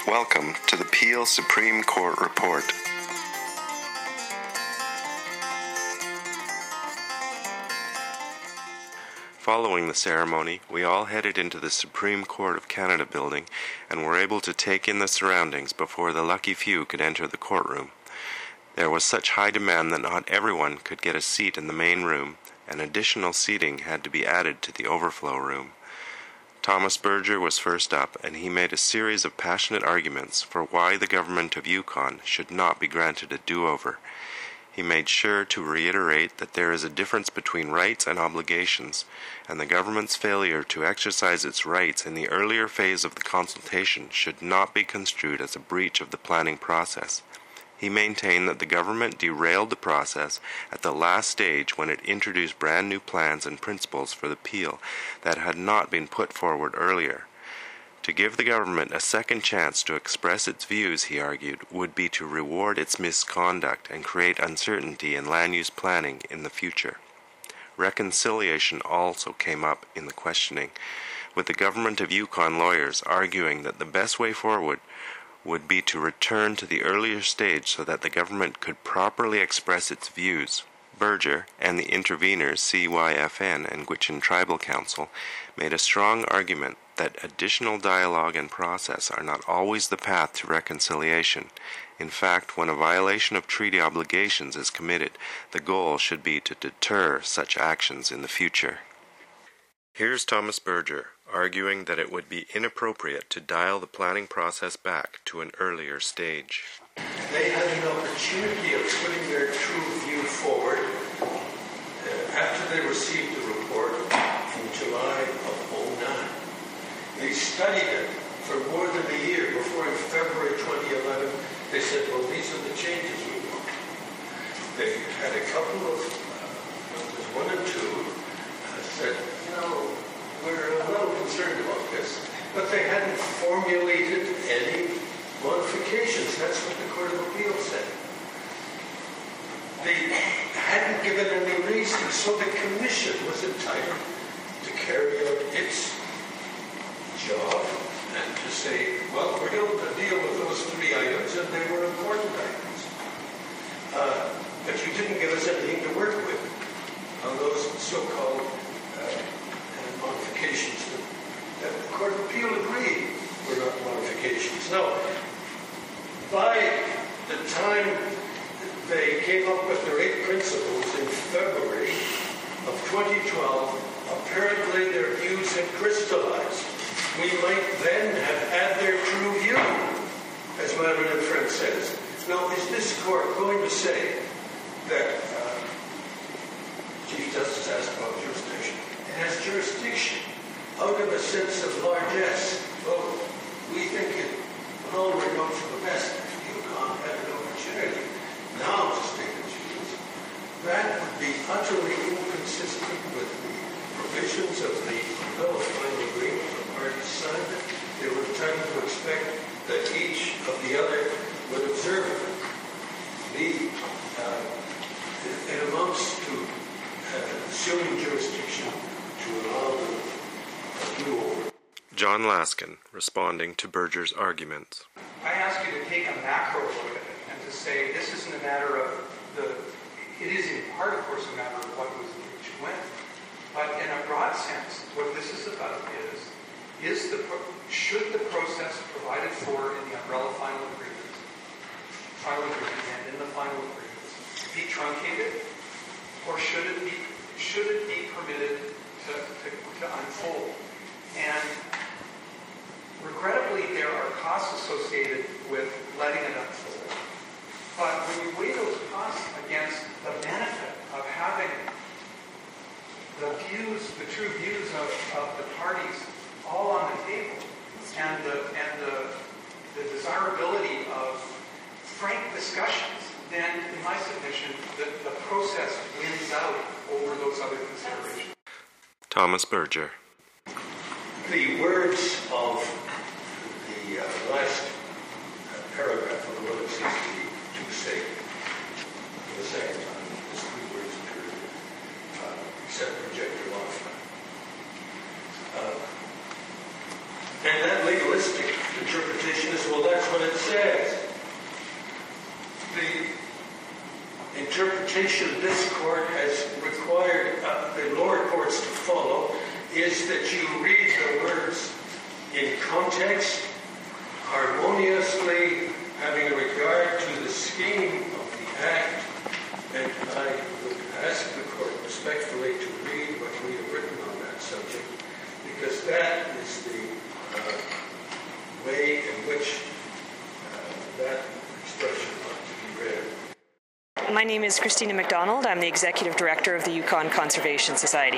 Welcome to the Peel Supreme Court Report. Following the ceremony, we all headed into the Supreme Court of Canada building and were able to take in the surroundings before the lucky few could enter the courtroom. There was such high demand that not everyone could get a seat in the main room, and additional seating had to be added to the overflow room. Thomas Berger was first up, and he made a series of passionate arguments for why the government of Yukon should not be granted a do-over. He made sure to reiterate that there is a difference between rights and obligations, and the government's failure to exercise its rights in the earlier phase of the consultation should not be construed as a breach of the planning process. He maintained that the government derailed the process at the last stage when it introduced brand new plans and principles for the Peel that had not been put forward earlier. To give the government a second chance to express its views, he argued, would be to reward its misconduct and create uncertainty in land use planning in the future. Reconciliation also came up in the questioning, with the government of Yukon lawyers arguing that the best way forward would be to return to the earlier stage so that the government could properly express its views. Berger and the interveners, CYFN and Gwich'in Tribal Council, made a strong argument that additional dialogue and process are not always the path to reconciliation. In fact, when a violation of treaty obligations is committed, the goal should be to deter such actions in the future. Here's Thomas Berger arguing that it would be inappropriate to dial the planning process back to an earlier stage. They had an opportunity of putting their true view forward after they received the report in July of 2009. They studied it for more than a year before in February 2011 they said, well, these are the changes we want. They had a couple of, one or two, said, we're a little concerned about this, but they hadn't formulated any modifications. That's what the Court of Appeal said. They hadn't given any reason, so the Commission was entitled to carry out its job and to say, well, we're going to deal with those three items, and they were important items. But you didn't give us anything to work with on those so-called modifications that the Court of Appeal agreed were not modifications. Now, by the time they came up with their 8 principles in February of 2012, apparently their views had crystallized. We might then have had their true view, as Madeline and Friend says. Now, is this court going to say that Chief Justice asked about jurisdiction? It has jurisdiction out of a sense of largesse. Oh, we think it will all work out for the best if Yukon had an opportunity now to state its views. That would be utterly inconsistent with the provisions of the umbrella final agreement the parties signed it. They were entitled to expect that each of the other would observe it. It amounts to assuming jurisdiction to allow them a do-over. John Laskin, responding to Berger's arguments. I ask you to take a macro look at it and to say this isn't a matter of it is in part, of course, a matter of what was reached when. But in a broad sense, what this is about should the process provided for in the umbrella final agreement and in the final agreements be truncated, or should it be permitted to unfold? And regrettably, there are costs associated with letting it unfold. But when you weigh those costs against the benefit of having the true views of the parties all on the table, and the desirability of frank discussions, then in my submission, the process wins out over those other considerations. Thomas Berger. The words of the last paragraph of the 1162 statement for the second time, these 3 words appeared, except reject or modify. And that legalistic interpretation is, well, that's interpretation this court has required the lower courts to follow is that you read the words in context, harmoniously, having regard to the scheme of the Act, and I would ask the court respectfully to read what we have written on that subject, because that is the way in which that expression ought to be read. My name is Christina McDonald. I'm the Executive Director of the Yukon Conservation Society.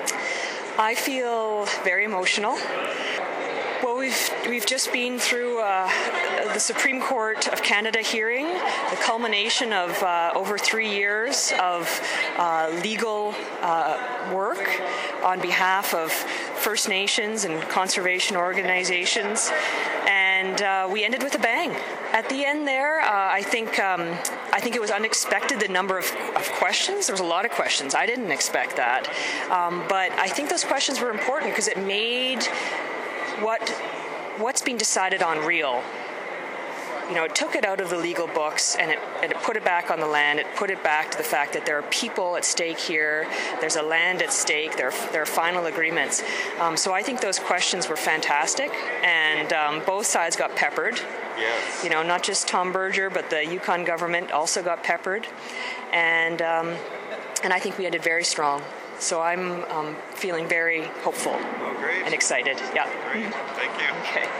I feel very emotional. Well, we've just been through the Supreme Court of Canada hearing, the culmination of over 3 years of legal work on behalf of First Nations and conservation organizations, and we ended with a bang. At the end there, I think it was unexpected, the number of questions. There was a lot of questions. I didn't expect that. But I think those questions were important because it made what's being decided on real. You know, it took it out of the legal books and it put it back on the land. It put it back to the fact that there are people at stake here. There's a land at stake. There are final agreements. So I think those questions were fantastic, and both sides got peppered. Yes. You know, not just Tom Berger, but the Yukon government also got peppered, and I think we ended very strong. So I'm feeling very hopeful and excited. Yeah. Great. Thank you. Okay.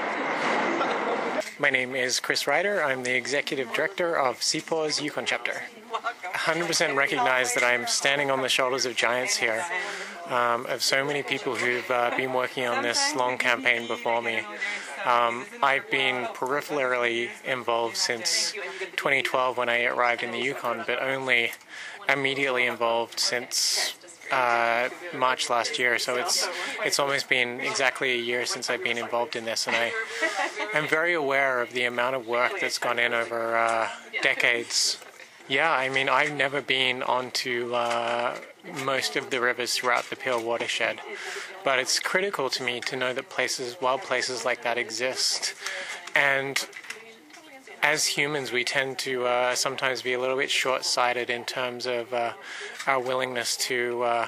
My name is Chris Ryder. I'm the Executive Director of CPAW's Yukon Chapter. 100% recognize that I'm standing on the shoulders of giants here, of so many people who've been working on this long campaign before me. I've been peripherally involved since 2012 when I arrived in the Yukon, but only immediately involved since March last year, so it's almost been exactly a year since I've been involved in this, and I'm very aware of the amount of work that's gone in over decades. Yeah, I mean, I've never been onto most of the rivers throughout the Peel watershed, but it's critical to me to know that wild places like that exist, and as humans, we tend to sometimes be a little bit short-sighted in terms of our willingness to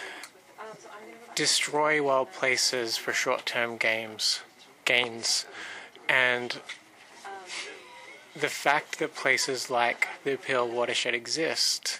destroy wild places for short-term gains. And the fact that places like the Peel watershed exist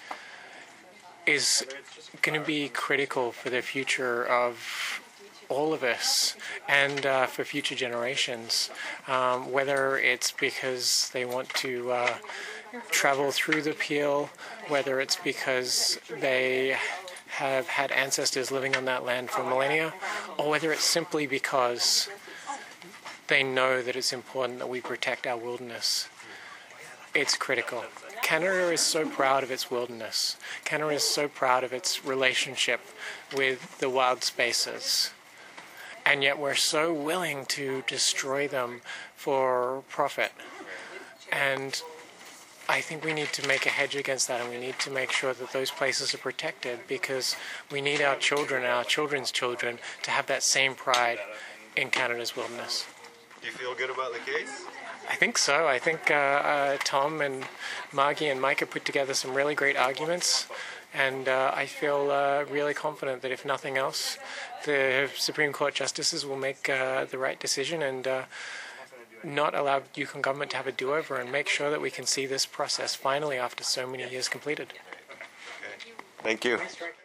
is going to be critical for the future of all of us and for future generations, whether it's because they want to travel through the Peel, whether it's because they have had ancestors living on that land for millennia, or whether it's simply because they know that it's important that we protect our wilderness. It's critical. Canada is so proud of its wilderness. Canada is so proud of its relationship with the wild spaces. And yet we're so willing to destroy them for profit. And I think we need to make a hedge against that, and we need to make sure that those places are protected, because we need our children and our children's children to have that same pride in Canada's wilderness. Do you feel good about the case? I think so. I think Tom and Margie and Mike have put together some really great arguments, and I feel really confident that if nothing else, the Supreme Court justices will make the right decision and not allow Yukon government to have a do-over, and make sure that we can see this process finally, after so many years, completed. Okay. Thank you.